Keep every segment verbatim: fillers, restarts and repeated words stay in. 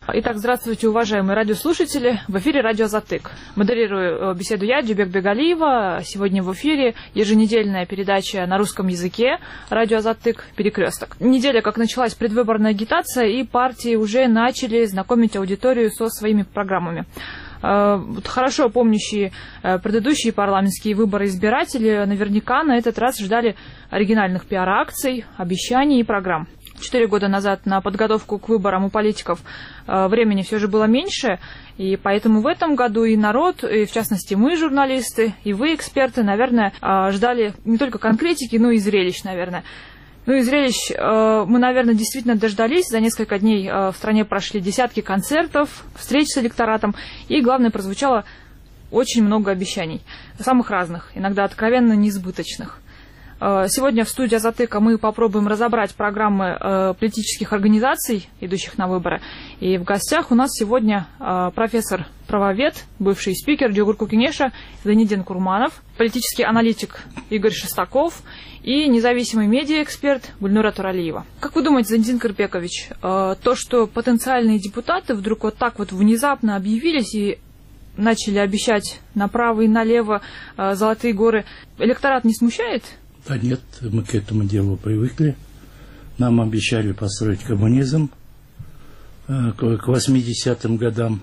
Итак, здравствуйте, уважаемые радиослушатели. В эфире радио «Азаттык». Модерирую беседу я, Дюбек Бегалиева. Сегодня в эфире еженедельная передача на русском языке «Радио Азаттык. Перекресток». Неделя, как началась предвыборная агитация, и партии уже начали знакомить аудиторию со своими программами. Хорошо помнящие предыдущие парламентские выборы избиратели наверняка на этот раз ждали оригинальных пиар-акций, обещаний и программ. Четыре года назад на подготовку к выборам у политиков времени все же было меньше, и поэтому в этом году и народ, и в частности мы, журналисты, и вы, эксперты, наверное, ждали не только конкретики, но и зрелищ, наверное. Ну и зрелищ мы, наверное, действительно дождались. За несколько дней в стране прошли десятки концертов, встреч с электоратом, и, главное, прозвучало очень много обещаний, самых разных, иногда откровенно несбыточных. Сегодня в студии «Азаттыка» мы попробуем разобрать программы э, политических организаций, идущих на выборы. И в гостях у нас сегодня э, профессор-правовед, бывший спикер Джугурку Кенеша Зайниддин Курманов, политический аналитик Игорь Шестаков и независимый медиаэксперт Гульнура Туралиева. Как вы думаете, Зайниддин Карпекович, э, то, что потенциальные депутаты вдруг вот так вот внезапно объявились и начали обещать направо и налево э, золотые горы, электорат не смущает? Да нет, мы к этому делу привыкли. Нам обещали построить коммунизм э, к восьмидесятым годам.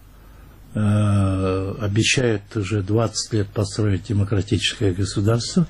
Э, обещают уже двадцать лет построить демократическое государство.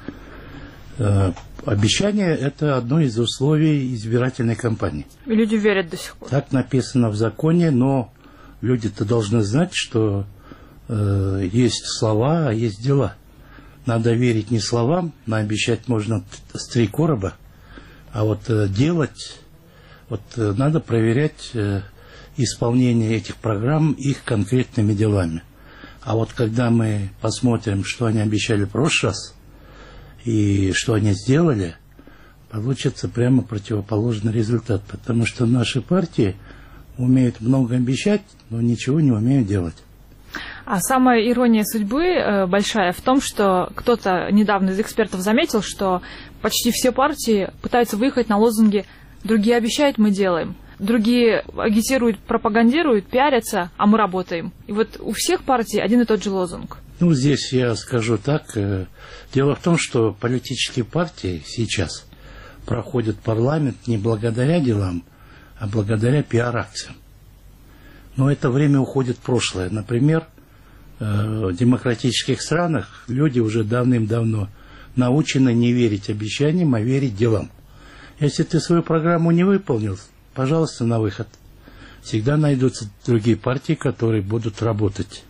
Э, обещание – это одно из условий избирательной кампании. И люди верят до сих пор. Так написано в законе, но люди-то должны знать, что э, есть слова, а есть дела. Надо верить не словам, но обещать можно с три короба, а вот э, делать, вот э, надо проверять э, исполнение этих программ их конкретными делами. А вот когда мы посмотрим, что они обещали в прошлый раз и что они сделали, получится прямо противоположный результат, потому что наши партии умеют много обещать, но ничего не умеют делать. А самая ирония судьбы э, большая в том, что кто-то недавно из экспертов заметил, что почти все партии пытаются выехать на лозунги «другие обещают, мы делаем», другие агитируют, пропагандируют, пиарятся, а мы работаем. И вот у всех партий один и тот же лозунг. Ну, здесь я скажу так. Э, дело в том, что политические партии сейчас проходят парламент не благодаря делам, а благодаря пиар-акциям. Но это время уходит в прошлое. Например, в демократических странах люди уже давным-давно научены не верить обещаниям, а верить делам. Если ты свою программу не выполнил, пожалуйста, на выход. Всегда найдутся другие партии, которые будут работать.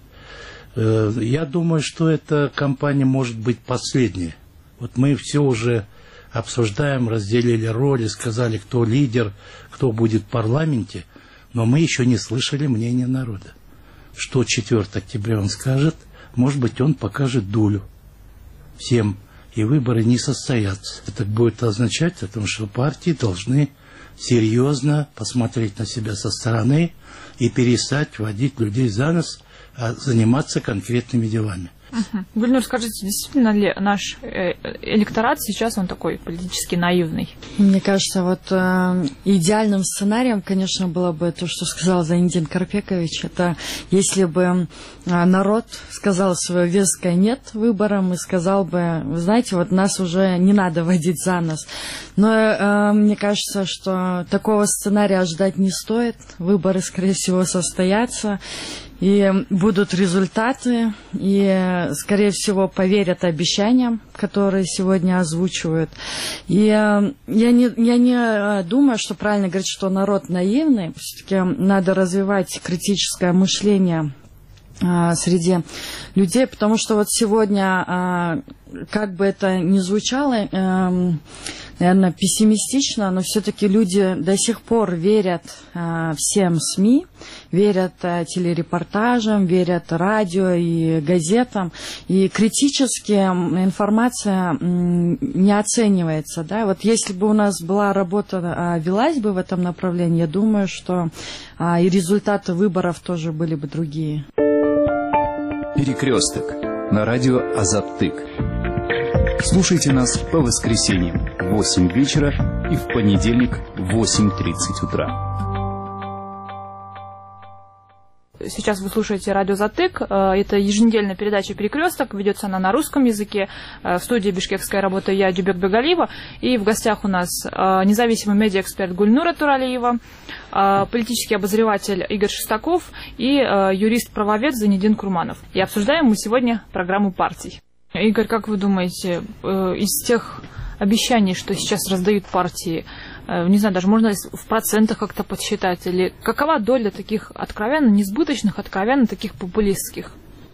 Я думаю, что эта кампания может быть последняя. Вот мы все уже обсуждаем, разделили роли, сказали, кто лидер, кто будет в парламенте, но мы еще не слышали мнения народа. Что четвёртого октября он скажет, может быть, он покажет дулю всем, и выборы не состоятся. Это будет означать, о том, что партии должны серьезно посмотреть на себя со стороны и перестать водить людей за нос, а заниматься конкретными делами. Угу. Гульнур, скажите, действительно ли наш электорат сейчас он такой политически наивный? Мне кажется, вот э, идеальным сценарием, конечно, было бы то, что сказал Зайниддин Карпекович. Это если бы э, народ сказал свое веское «нет» выборам и сказал бы, вы знаете, вот нас уже не надо водить за нос. Но э, мне кажется, что такого сценария ждать не стоит. Выборы, скорее всего, состоятся. И будут результаты, и, скорее всего, поверят обещаниям, которые сегодня озвучивают. И я не, я не думаю, что правильно говорить, что народ наивный. Все-таки надо развивать критическое мышление среди людей, потому что вот сегодня, как бы это ни звучало, наверное, пессимистично, но все-таки люди до сих пор верят всем СМИ, верят телерепортажам, верят радио и газетам, и критически информация не оценивается. Да? Вот если бы у нас была работа, велась бы в этом направлении, я думаю, что и результаты выборов тоже были бы другие. Перекресток на радио Азаттык. Слушайте нас по воскресеньям в восемь вечера и в понедельник в восемь тридцать утра. Сейчас вы слушаете радио «Затык». Это еженедельная передача «Перекресток». Ведется она на русском языке. В студии бишкекская работаю я, Дюбек Бегалиева. И в гостях у нас независимый медиаэксперт Гульнура Туралиева, политический обозреватель Игорь Шестаков и юрист-правовед Зайнидин Курманов. И обсуждаем мы сегодня программу партий. Игорь, как вы думаете, из тех обещаний, что сейчас раздают партии, не знаю, даже можно в процентах как-то подсчитать, или какова доля таких откровенно несбыточных, откровенно таких популистских?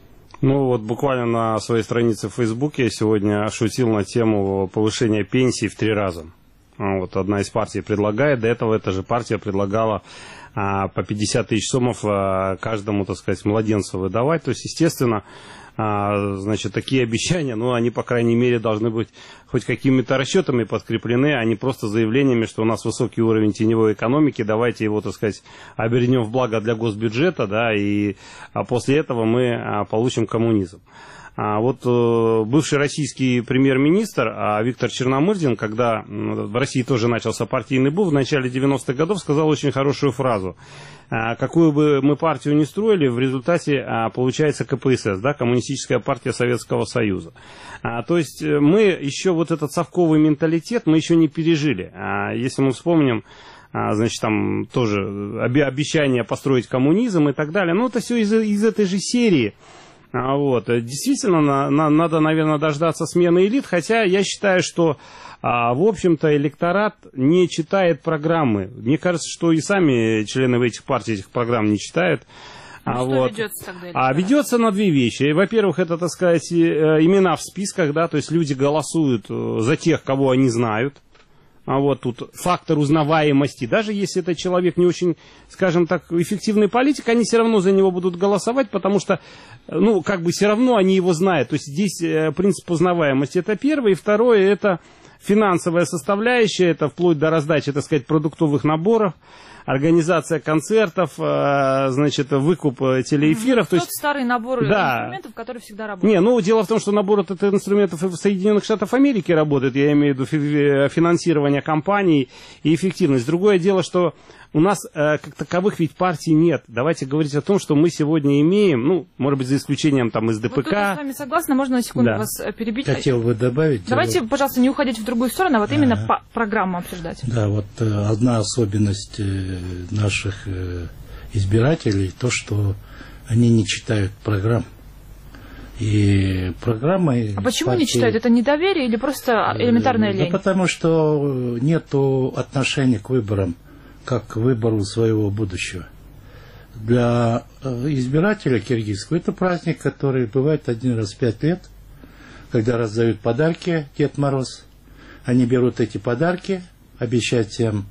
Ну вот буквально на своей странице в Фейсбуке я сегодня шутил на тему повышения пенсий в три раза. Вот одна из партий предлагает, до этого эта же партия предлагала а, по пятьдесят тысяч сомов а, каждому, так сказать, младенцу выдавать. То есть, естественно, а, значит, такие обещания, ну, они, по крайней мере, должны быть хоть какими-то расчетами подкреплены, а не просто заявлениями, что у нас высокий уровень теневой экономики, давайте его, так сказать, обернем в благо для госбюджета, да, и а после этого мы а, получим коммунизм. А вот э, бывший российский премьер-министр а, Виктор Черномырдин, когда в России тоже начался партийный бум, в начале девяностых годов сказал очень хорошую фразу. А, какую бы мы партию ни строили, в результате а, получается ка пэ эс эс, да, Коммунистическая партия Советского Союза. А, то есть мы еще вот этот совковый менталитет мы еще не пережили. А, если мы вспомним, а, значит, там тоже обещание построить коммунизм и так далее, ну это все из, из этой же серии. А вот, действительно, на, на, надо, наверное, дождаться смены элит, хотя я считаю, что, а, в общем-то, электорат не читает программы. Мне кажется, что и сами члены этих партий этих программ не читают. Ну, а что вот. ведется тогда электорат? А ведется на две вещи. Во-первых, это, так сказать, имена в списках, да, то есть люди голосуют за тех, кого они знают. А вот тут фактор узнаваемости. Даже если это человек не очень, скажем так, эффективный политик, они все равно за него будут голосовать, потому что, ну, как бы все равно они его знают. То есть здесь принцип узнаваемости это первое. И второе, это финансовая составляющая, это вплоть до раздачи, так сказать, продуктовых наборов, организация концертов, значит, выкуп телеэфиров. Тот то есть старый набор да. инструментов, который всегда работает. Не, ну дело в том, что набор этих инструментов в Соединенных Штатах Америки работает, я имею в виду финансирование компаний и эффективность. Другое дело, что у нас э, как таковых ведь партий нет. Давайте говорить о том, что мы сегодня имеем, ну, может быть, за исключением там из ДПК. Вот тут я с вами согласна, можно на секунду да. вас перебить? Хотел бы добавить. Давайте, вот, пожалуйста, не уходить в другую сторону, а вот именно ага. по программу обсуждать. Да, вот э, одна особенность э, наших э, избирателей, то, что они не читают программ. И программы... А почему партии, не читают? Это недоверие или просто элементарная лень? Да потому что нету отношения к выборам, как к выбору своего будущего. Для избирателя киргизского это праздник, который бывает один раз в пять лет, когда раздают подарки Дед Мороз. Они берут эти подарки, обещают всем,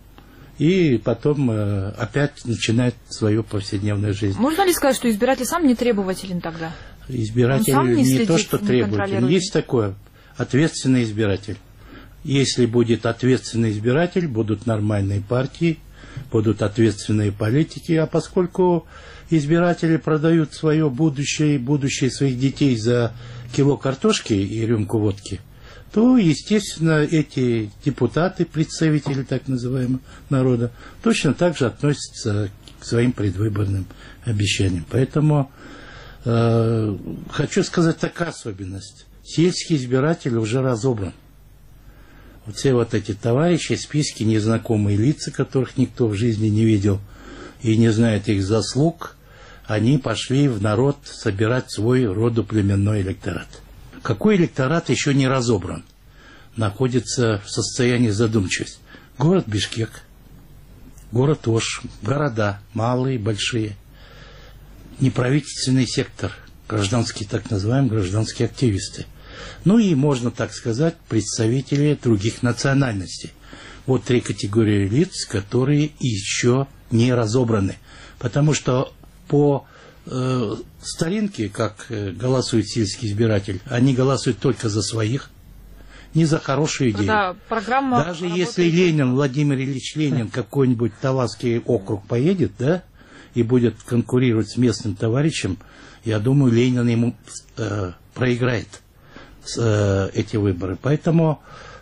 и потом э, опять начинают свою повседневную жизнь. Можно ли сказать, что избиратель сам не требователен тогда? Избиратель не, не следит, то, что требователен. Есть такое, ответственный избиратель. Если будет ответственный избиратель, будут нормальные партии, будут ответственные политики. А поскольку избиратели продают свое будущее и будущее своих детей за кило картошки и рюмку водки, то, естественно, эти депутаты, представители так называемого народа, точно так же относятся к своим предвыборным обещаниям. Поэтому э, хочу сказать такая особенность. Сельский избиратель уже разобран. Вот все вот эти товарищи, списки, незнакомые лица, которых никто в жизни не видел и не знает их заслуг, они пошли в народ собирать свой родоплеменной электорат. Какой электорат еще не разобран? Находится в состоянии задумчивости. Город Бишкек, город Ош, города, малые, большие, неправительственный сектор, гражданские, так называемые гражданские активисты. Ну и, можно так сказать, представители других национальностей. Вот три категории лиц, которые еще не разобраны. Потому что по э, старинке, как э, голосует сельский избиратель, они голосуют только за своих, не за хорошую идею. Да, программа Даже работает. если Ленин, Владимир Ильич Ленин, какой-нибудь Таласский округ поедет, да, и будет конкурировать с местным товарищем, я думаю, Ленин ему э, проиграет с, э, эти выборы. Поэтому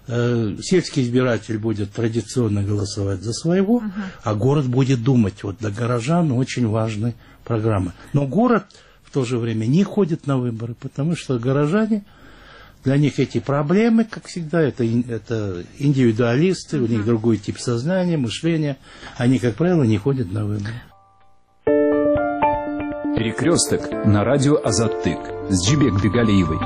э, сельский избиратель будет традиционно голосовать за своего, uh-huh. а город будет думать. Вот для горожан очень важная программа. Но город в то же время не ходит на выборы, потому что горожане, для них эти проблемы, как всегда, это, это индивидуалисты, uh-huh. у них другой тип сознания, мышления. Они, как правило, не ходят на выборы. Перекресток на радио Азаттык с Джибек Бегалиевой.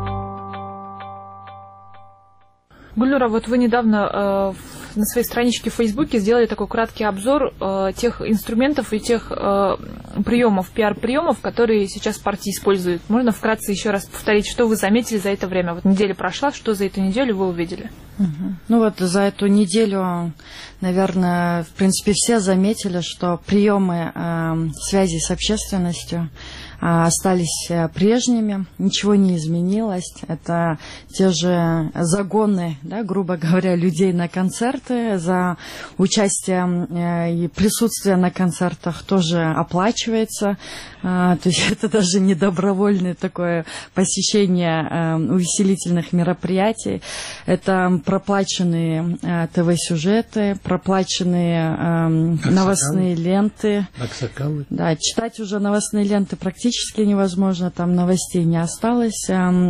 Гульнура, вот вы недавно э, на своей страничке в Фейсбуке сделали такой краткий обзор э, тех инструментов и тех э, приемов, пиар-приемов, которые сейчас партии используют. Можно вкратце еще раз повторить, что вы заметили за это время? Вот неделя прошла, что за эту неделю вы увидели? Угу. Ну вот за эту неделю, наверное, в принципе все заметили, что приемы э, связи с общественностью остались прежними, ничего не изменилось. Это те же загоны, да, грубо говоря, людей на концерты. За участие и присутствие на концертах тоже оплачивается. То есть это даже не добровольное такое посещение увеселительных мероприятий. Это проплаченные ТВ-сюжеты, проплаченные новостные ленты. Аксакалы. Да, читать уже новостные ленты практически Практически невозможно, там новостей не осталось.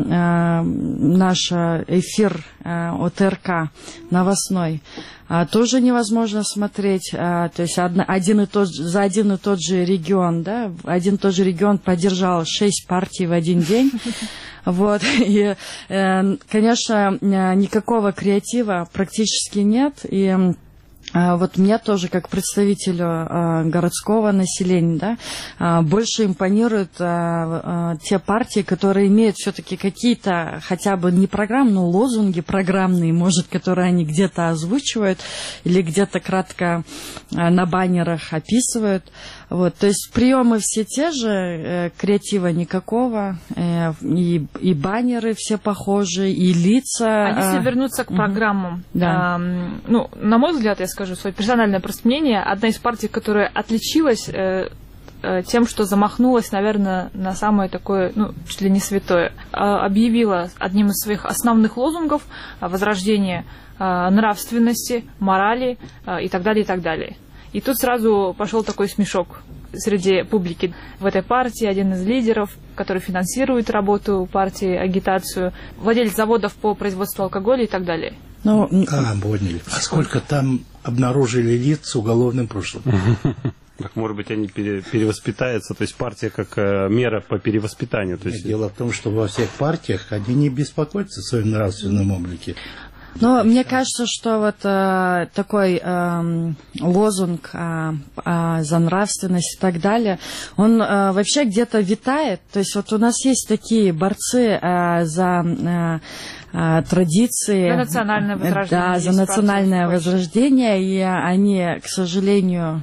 Наш эфир ОТРК новостной тоже невозможно смотреть. То есть один и тот, за один и тот же регион, да, один и тот же регион поддержал шесть партий в один день. Вот. И, конечно, никакого креатива практически нет. И вот мне тоже, как представителю э, городского населения, да, э, больше импонируют э, э, те партии, которые имеют все-таки какие-то, хотя бы не программы, но лозунги программные, может, которые они где-то озвучивают или где-то кратко э, на баннерах описывают. Вот, то есть приемы все те же, э, креатива никакого, э, и, и баннеры все похожи, и лица. А если вернуться к программам, да. э, ну, на мой взгляд, я скажу свое персональное просто мнение, одна из партий, которая отличилась э, э, тем, что замахнулась, наверное, на самое такое, ну, чуть ли не святое, э, объявила одним из своих основных лозунгов э, возрождение э, нравственности, морали э, и так далее, и так далее. И тут сразу пошел такой смешок среди публики. В этой партии один из лидеров, который финансирует работу партии, агитацию, владелец заводов по производству алкоголя и так далее. Ну, а, поняли. А сколько там обнаружили лиц с уголовным прошлым? Так, может быть, они пере, перевоспитаются, то есть партия как э, мера по перевоспитанию. То есть... Дело в том, что во всех партиях они не беспокоятся о своем нравственном облике. Но мне кажется, что вот э, такой э, лозунг э, э, за нравственность и так далее, он э, вообще где-то витает. То есть вот у нас есть такие борцы э, за... Э, традиции. За национальное возрождение. Да, за национальное возрождение, и они, к сожалению,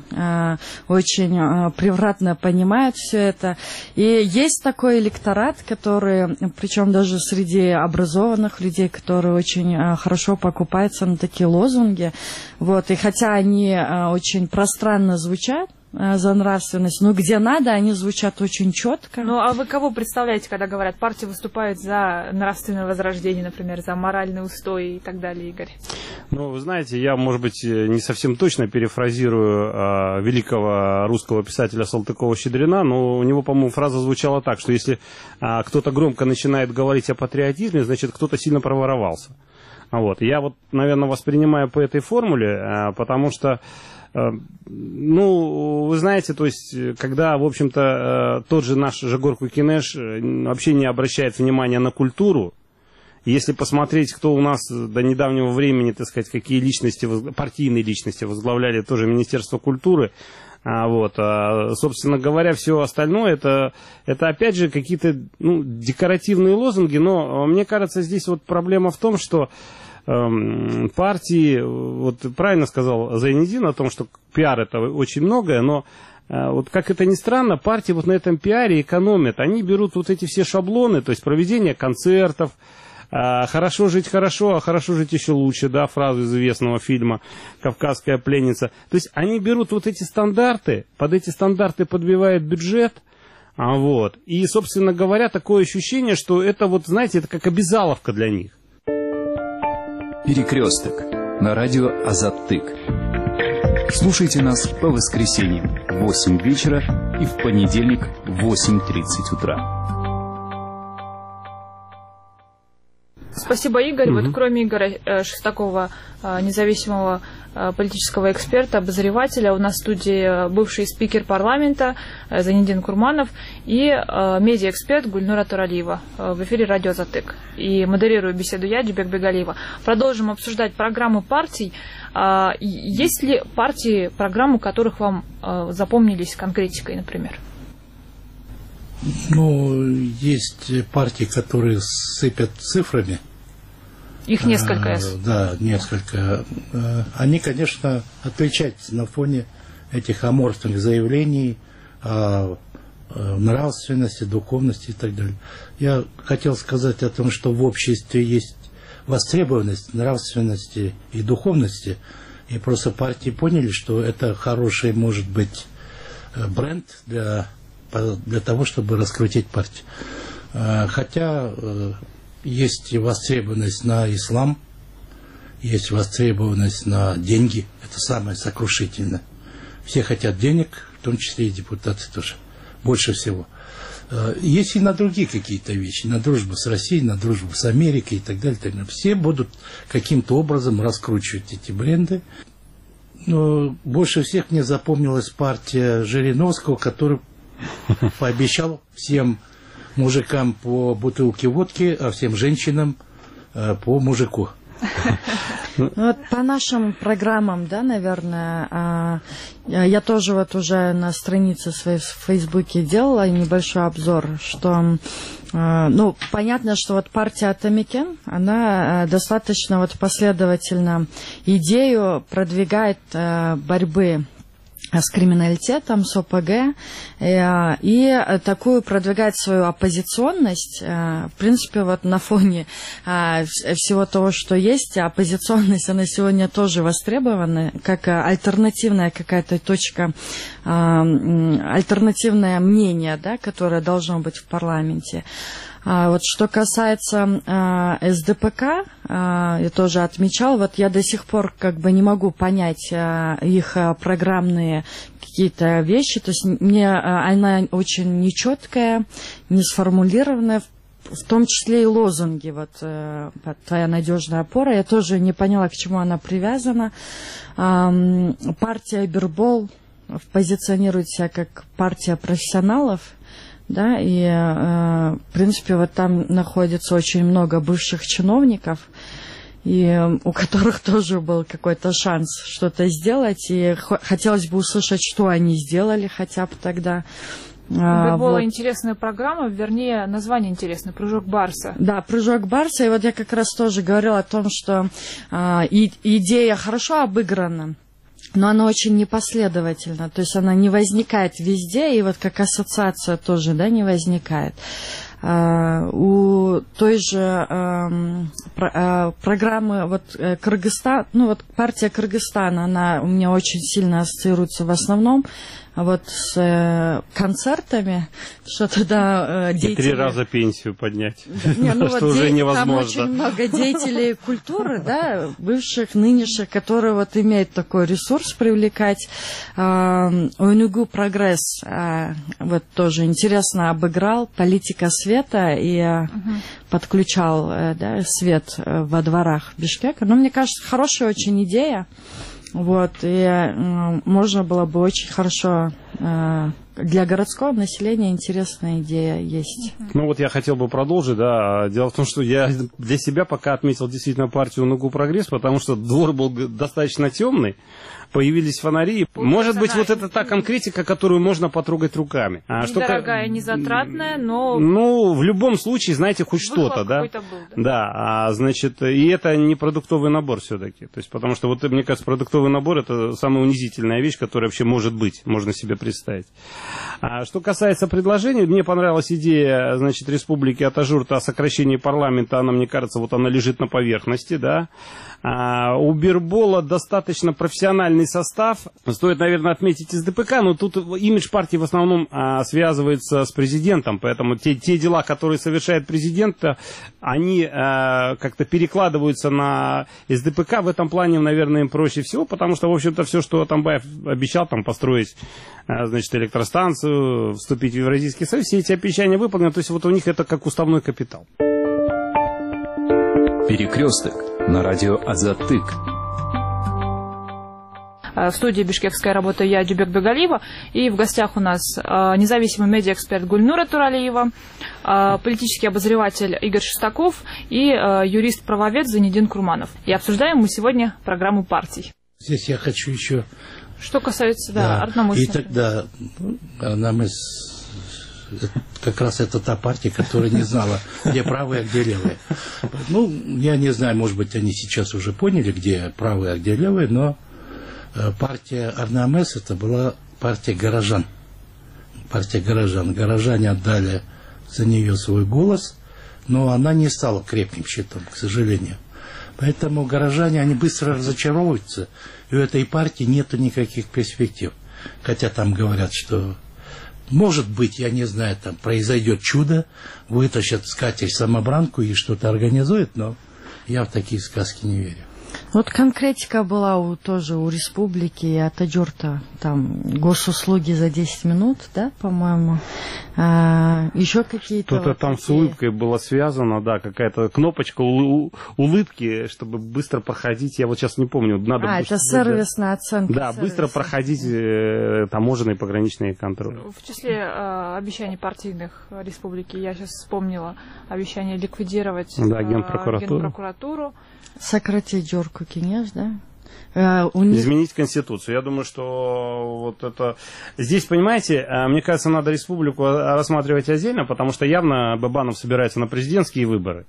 очень превратно понимают все это. И есть такой электорат, который, причем даже среди образованных людей, которые очень хорошо покупаются на такие лозунги. Вот, и хотя они очень пространно звучат, за нравственность. Но где надо, они звучат очень четко. Ну, а вы кого представляете, когда говорят, партия выступает за нравственное возрождение, например, за моральный устой и так далее, Игорь? Ну, вы знаете, я, может быть, не совсем точно перефразирую а, великого русского писателя Салтыкова-Щедрина, но у него, по-моему, фраза звучала так, что если а, кто-то громко начинает говорить о патриотизме, значит, кто-то сильно проворовался. Вот. Я вот, наверное, воспринимаю по этой формуле, а, потому что ну, вы знаете, то есть, когда, в общем-то, тот же наш Жагор Кукинеш вообще не обращает внимания на культуру, если посмотреть, кто у нас до недавнего времени, так сказать, какие личности, партийные личности возглавляли тоже Министерство культуры, вот, собственно говоря, все остальное, это, это опять же какие-то, ну, декоративные лозунги, но мне кажется, здесь вот проблема в том, что партии, вот правильно сказал Зайнидин о том, что пиар это очень многое, но вот как это ни странно, партии вот на этом пиаре экономят. Они берут вот эти все шаблоны, то есть проведение концертов, хорошо жить хорошо, а хорошо жить еще лучше, да, фразу из известного фильма «Кавказская пленница». То есть они берут вот эти стандарты, под эти стандарты подбивают бюджет, вот, и, собственно говоря, такое ощущение, что это вот, знаете, это как обязаловка для них. «Перекресток» на радио «Азаттык». Слушайте нас по воскресеньям в восемь вечера и в понедельник в восемь тридцать утра. Спасибо, Игорь. Угу. Вот кроме Игоря Шестакова, независимого политического эксперта, обозревателя, у нас в студии бывший спикер парламента Зайниддин Курманов и медиаэксперт Гульнура Туралиева в эфире радио «Азаттык». И модерирую беседу я, Джубек Бегалиева. Продолжим обсуждать программу партий. Есть ли партии, программы которых вам запомнились конкретикой, например? Ну, есть партии, которые сыпят цифрами. Их несколько. А, да, несколько. А, они, конечно, отличаются на фоне этих аморфных заявлений о, о нравственности, духовности и так далее. Я хотел сказать о том, что в обществе есть востребованность нравственности и духовности, и просто партии поняли, что это хороший, может быть, бренд для... для того, чтобы раскрутить партию. Хотя есть востребованность на ислам, есть востребованность на деньги. Это самое сокрушительное. Все хотят денег, в том числе и депутаты тоже. Больше всего. Есть и на другие какие-то вещи. На дружбу с Россией, на дружбу с Америкой и так далее. Так далее. Все будут каким-то образом раскручивать эти бренды. Но больше всех мне запомнилась партия Жириновского, который пообещал всем мужикам по бутылке водки, а всем женщинам э, по мужику. Вот по нашим программам, да, наверное, я тоже вот уже на странице своей в Фейсбуке делала небольшой обзор, что, ну, понятно, что вот партия Атамекен, она достаточно вот последовательно идею продвигает борьбы с криминалитетом, с ОПГ, и такую продвигать свою оппозиционность. В принципе, вот на фоне всего того, что есть, оппозиционность, она сегодня тоже востребована, как альтернативная какая-то точка, альтернативное мнение, да, которое должно быть в парламенте. А вот что касается а, эс дэ пэ ка, а, я тоже отмечал, вот я до сих пор как бы не могу понять а, их а, программные какие-то вещи, то есть мне а, она очень нечеткая, не сформулированная, в, в том числе и лозунги, вот а, твоя надежная опора, я тоже не поняла, к чему она привязана. А, партия Бирбол позиционирует себя как партия профессионалов. Да, и, э, в принципе, вот там находится очень много бывших чиновников, и э, у которых тоже был какой-то шанс что-то сделать, и хотелось бы услышать, что они сделали хотя бы тогда. У Бирбола вот. Интересная программа, вернее, название интересное, «Прыжок Барса». Да, «Прыжок Барса», и вот я как раз тоже говорила о том, что э, и, идея хорошо обыграна, но она очень непоследовательна, то есть она не возникает везде, и вот как ассоциация тоже, да, не возникает. Uh, у той же uh, про, uh, программы вот uh, Кыргызстан, ну вот партия Кыргызстана, она у меня очень сильно ассоциируется в основном вот с uh, концертами, что тогда uh, деятели... И три раза пенсию поднять, Не, ну что вот уже де... невозможно. Там очень много деятелей культуры, да, бывших, нынешних, которые вот имеют такой ресурс привлекать. Онугу Прогресс вот тоже интересно обыграл, политика света, и uh-huh. подключал, да, свет во дворах Бишкека. Но мне кажется, хорошая очень идея. Вот, и э, можно было бы очень хорошо э, для городского населения интересная идея есть. Ну вот я хотел бы продолжить, да. Дело в том, что я для себя пока отметил действительно партию Онугу Прогресс, потому что двор был достаточно темный, появились фонари. Может быть, вот это та конкретика, которую можно потрогать руками. А недорогая, что... незатратная, но... Ну, в любом случае, знаете, хоть что-то, да? Был, да. Да, а, значит, и это не продуктовый набор все-таки. То есть, потому что, вот, мне кажется, продуктовый набор — это самая унизительная вещь, которая вообще может быть, можно себе представить. А что касается предложений, мне понравилась идея, значит, Республики Атажурта о сокращении парламента, она, мне кажется, вот она лежит на поверхности, да. А у Бирбола достаточно профессиональный идеальный состав. Стоит, наверное, отметить из ДПК, но тут имидж партии в основном а, связывается с президентом, поэтому те, те дела, которые совершает президент, они а, как-то перекладываются на СДПК. В этом плане, наверное, им проще всего, потому что, в общем-то, все, что Атамбаев обещал, там, построить, а, значит, электростанцию, вступить в Евразийский союз, все эти обещания выполнены, то есть вот у них это как уставной капитал. Перекресток на радио Азаттык. В студии «Бишкекская» работаю я, Джубек Бегалиева, и в гостях у нас независимый медиаэксперт Гульнура Туралиева, политический обозреватель Игорь Шестаков и юрист-правовед Зайнидин Курманов. И обсуждаем мы сегодня программу партий. Здесь я хочу еще... Что касается, да, да Арнамыс. И тогда Арнамыс... Как раз это та партия, которая не знала, где правые, а где левые. Ну, я не знаю, может быть, они сейчас уже поняли, где правые, а где левые, но партия Арнамыс это была партия горожан. Партия горожан. Горожане отдали за нее свой голос, но она не стала крепким щитом, к сожалению. Поэтому горожане, они быстро разочаровываются, и у этой партии нету никаких перспектив. Хотя там говорят, что может быть, я не знаю, там произойдет чудо, вытащат скатерть-самобранку и что-то организуют, но я в такие сказки не верю. Вот конкретика была у, тоже у республики и от Аджурта, там госуслуги за десять минут, да, по-моему. А, еще какие-то... Что-то вот там такие... с улыбкой было связано, да, какая-то кнопочка улы- улыбки, чтобы быстро проходить, я вот сейчас не помню. Надо а, быстро, это сервисная оценка. Да, сервиса. быстро проходить э, таможенные пограничные контроль. В числе э, обещаний партийных республики я сейчас вспомнила обещание ликвидировать да, э, генпрокуратуру. генпрокуратуру. Сократить Джорку Кенеш, да? Uh, у них... Изменить Конституцию. Я думаю, что вот это... Здесь, понимаете, мне кажется, надо республику рассматривать отдельно, потому что явно Бабанов собирается на президентские выборы.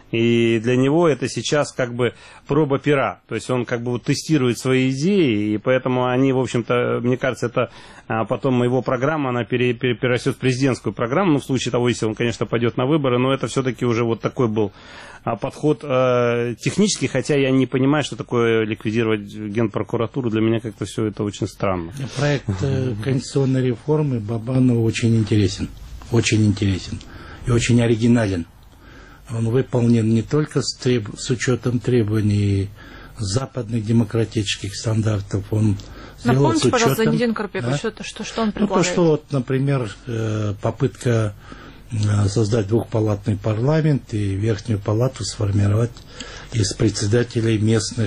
И для него это сейчас как бы проба пера. То есть он как бы вот тестирует свои идеи, и поэтому они, в общем-то, мне кажется, это потом его программа, она пере, пере, перерастет в президентскую программу, ну, в случае того, если он, конечно, пойдет на выборы, но это все-таки уже вот такой был подход э, технический, хотя я не понимаю, что такое ликвидировать генпрокуратуру, для меня как-то все это очень странно. Проект э, конституционной реформы Бабанову очень интересен, очень интересен и очень оригинален. Он выполнен не только с, треб... с учетом требований западных демократических стандартов, он сделал Напомните, с учетом... пожалуйста, Зайнидин Карпеков, а? что, что, что он Ну, предлагает? то, что, вот, например, попытка создать двухпалатный парламент и верхнюю палату сформировать из председателей местных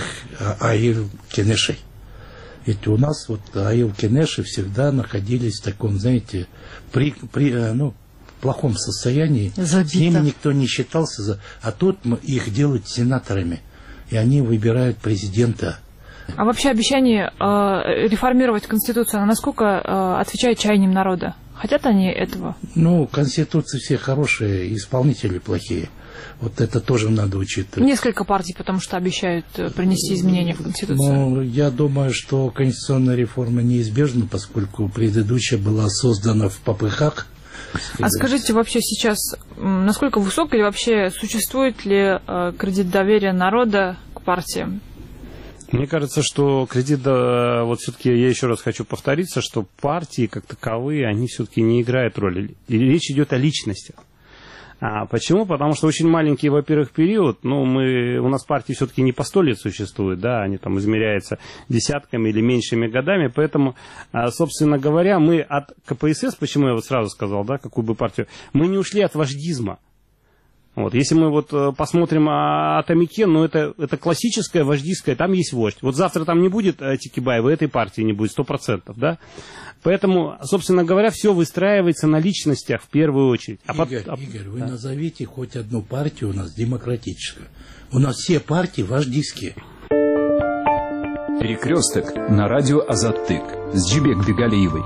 аил-кенешей. Ведь у нас вот аил-кенеши всегда находились в таком, знаете, при... при ну, плохом состоянии, Забито. С ними никто не считался, а тут их делают сенаторами, и они выбирают президента. А вообще обещание э, реформировать Конституцию, она насколько э, отвечает чаяниям народа? Хотят они этого? Ну, Конституции все хорошие, исполнители плохие. Вот это тоже надо учитывать. Несколько партий, потому что обещают принести изменения в Конституцию. Ну, я думаю, что конституционная реформа неизбежна, поскольку предыдущая была создана в попыхах. А скажите, вообще сейчас, насколько высок или вообще существует ли э, кредит доверия народа к партиям? Мне кажется, что кредит, да, вот все-таки я еще раз хочу повториться, что партии как таковые, они все-таки не играют роли. И речь идет о личностях. А почему? Потому что очень маленький, во-первых, период, ну, мы, у нас партии все-таки не по сто лет существуют, да, они там измеряются десятками или меньшими годами, поэтому, собственно говоря, мы от КПСС, почему я вот сразу сказал, да, какую бы партию, мы не ушли от вождизма. Вот, если мы вот посмотрим Атамекен, ну, это, это классическое вождистское, там есть вождь. Вот завтра там не будет Текебаева, этой партии не будет, сто процентов, да. Поэтому, собственно говоря, все выстраивается на личностях в первую очередь. А Игорь, под... Игорь, вы да. назовите хоть одну партию у нас демократическую. У нас все партии вождистские. Перекресток на радио Азаттык с Джубек Бегалиевой.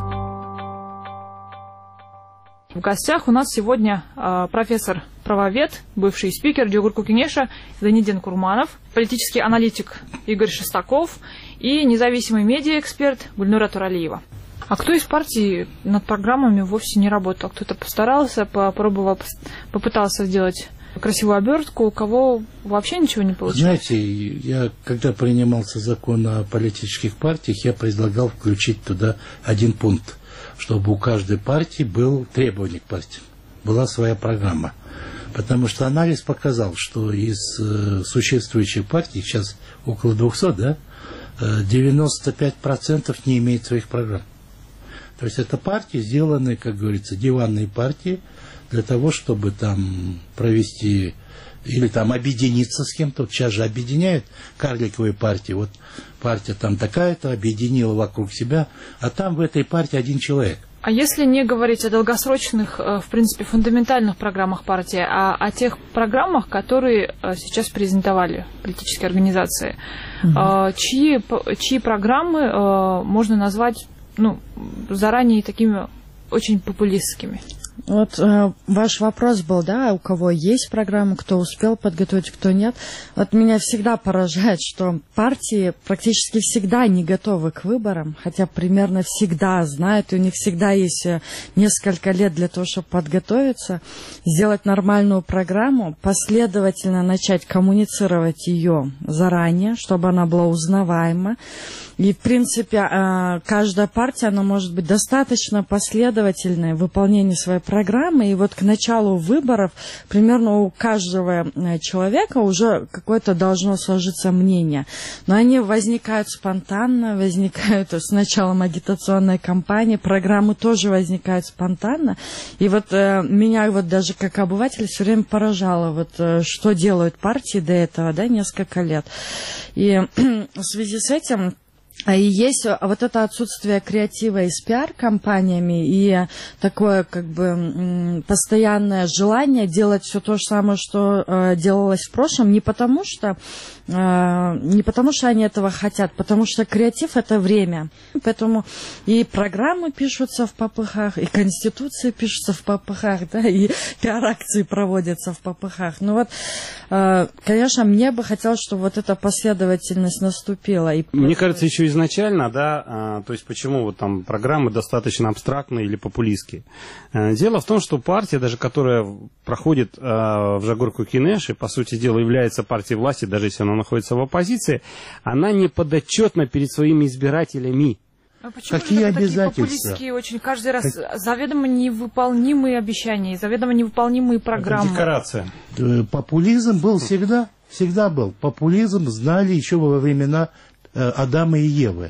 В гостях у нас сегодня э, профессор-правовед, бывший спикер Джугурку Кенеша Зайнидин Курманов, политический аналитик Игорь Шестаков и независимый медиаэксперт Гульнура Туралиева. А кто из партий над программами вовсе не работал? Кто-то постарался, попробовал, попытался сделать красивую обертку, у кого вообще ничего не получилось? Знаете, я, когда принимался закон о политических партиях, я предлагал включить туда один пункт, чтобы у каждой партии был требование к партии, была своя программа. Потому что анализ показал, что из э, существующих партий, сейчас около двухсот, да, э, девяносто пять процентов не имеет своих программ. То есть это партии, сделанные, как говорится, диванные партии, для того, чтобы там провести или там объединиться с кем-то. Вот сейчас же объединяют карликовые партии. Вот партия там такая-то объединила вокруг себя, а там в этой партии один человек. А если не говорить о долгосрочных, в принципе, фундаментальных программах партии, а о тех программах, которые сейчас презентовали политические организации, угу. чьи, чьи программы можно назвать, ну, заранее такими очень популистскими? Вот э, ваш вопрос был, да, у кого есть программа, кто успел подготовить, кто нет. Вот меня всегда поражает, что партии практически всегда не готовы к выборам, хотя примерно всегда знают, и у них всегда есть несколько лет для того, чтобы подготовиться, сделать нормальную программу, последовательно начать коммуницировать ее заранее, чтобы она была узнаваема. И, в принципе, каждая партия, она может быть достаточно последовательной в выполнении своей программы. И вот к началу выборов примерно у каждого человека уже какое-то должно сложиться мнение. Но они возникают спонтанно, возникают с началом агитационной кампании, программы тоже возникают спонтанно. И вот меня вот даже как обыватель все время поражало, вот, что делают партии до этого, да, несколько лет. И в связи с этим... И есть вот это отсутствие креатива и с пиар-компаниями, и такое как бы постоянное желание делать все то же самое, что э, делалось в прошлом, не потому что э, не потому что они этого хотят, потому что креатив — это время. Поэтому и программы пишутся в попыхах, и конституции пишутся в попыхах, да, и пиар-акции проводятся в попыхах. Ну вот, э, конечно, мне бы хотелось, чтобы вот эта последовательность наступила. И... Мне кажется, еще изначально, да, а, то есть почему вот там программы достаточно абстрактные или популистские. А, дело в том, что партия, даже которая проходит а, в Жагорку-Кинеш и, по сути дела, является партией власти, даже если она находится в оппозиции, она не подотчетна перед своими избирателями. А почему Какие же обязательства? Такие популистские очень каждый раз как... заведомо невыполнимые обещания, заведомо невыполнимые программы. Это декорация. Популизм был всегда, всегда был. Популизм знали еще во времена Адама и Евы.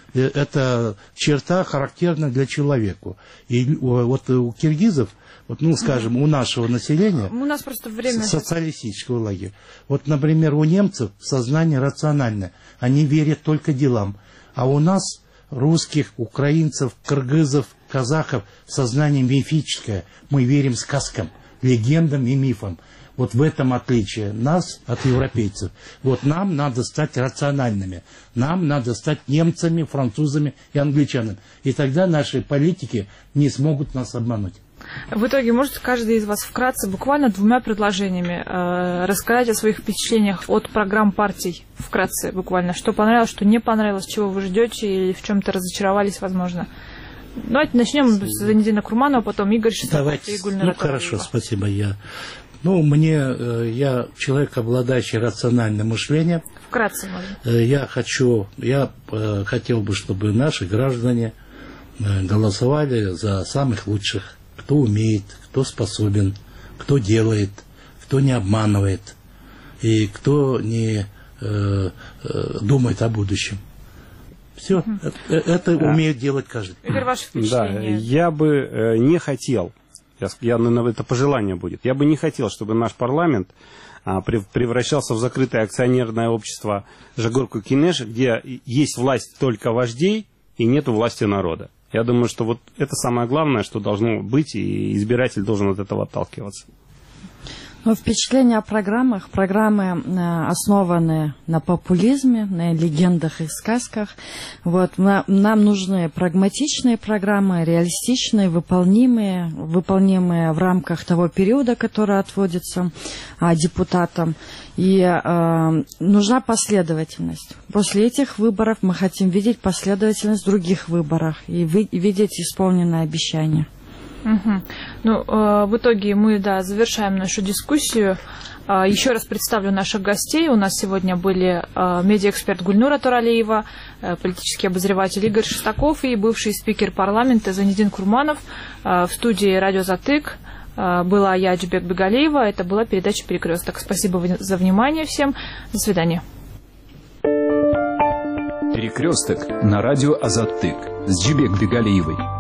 Это черта характерна для человека. И вот у киргизов, вот, ну, скажем, у нашего населения, у нас просто время социалистического лагеря, вот, например, у немцев сознание рациональное, они верят только делам, а у нас, русских, украинцев, кыргызов, казахов, сознание мифическое, мы верим сказкам, легендам и мифам. Вот в этом отличие нас от европейцев. Вот нам надо стать рациональными. Нам надо стать немцами, французами и англичанами. И тогда наши политики не смогут нас обмануть. В итоге, может каждый из вас вкратце, буквально двумя предложениями, э, рассказать о своих впечатлениях от программ партий, вкратце, буквально, что понравилось, что не понравилось, чего вы ждете или в чем-то разочаровались, возможно. Давайте начнем с Занидина Курманова, потом Игорь Шестаков и Гульнара. Ну, хорошо, спасибо. Я... Ну, мне, я человек, обладающий рациональным мышлением. Вкратце, можно. Я хочу, я хотел бы, чтобы наши граждане голосовали за самых лучших, кто умеет, кто способен, кто делает, кто не обманывает и кто не э, э, думает о будущем. Все, угу. это, это да. умеет делать каждый. Игорь, ваше впечатление? Да, я бы не хотел. Я, наверное, это пожелание будет. Я бы не хотел, чтобы наш парламент а, превращался в закрытое акционерное общество Жагорку-Кинеш, где есть власть только вождей и нет власти народа. Я думаю, что вот это самое главное, что должно быть, и избиратель должен от этого отталкиваться. Ну, впечатления о программах. Программы э, основаны на популизме, на легендах и сказках. Вот, на, нам нужны прагматичные программы, реалистичные, выполнимые, выполнимые в рамках того периода, который отводится э, депутатам. И э, нужна последовательность. После этих выборов мы хотим видеть последовательность в других выборах и, вы, и видеть исполненные обещания. Угу. Ну, э, в итоге мы, да, завершаем нашу дискуссию. Э, еще раз представлю наших гостей. У нас сегодня были э, медиаэксперт Гульнура Туралиева, э, политический обозреватель Игорь Шестаков и бывший спикер парламента Зайнидин Курманов. Э, в студии «Радио Азаттык» э, была я, Джубек Бегалиева. Это была передача «Перекресток». Спасибо за внимание всем. До свидания. «Перекресток» на радио Азаттык с Джубек Бегалиевой.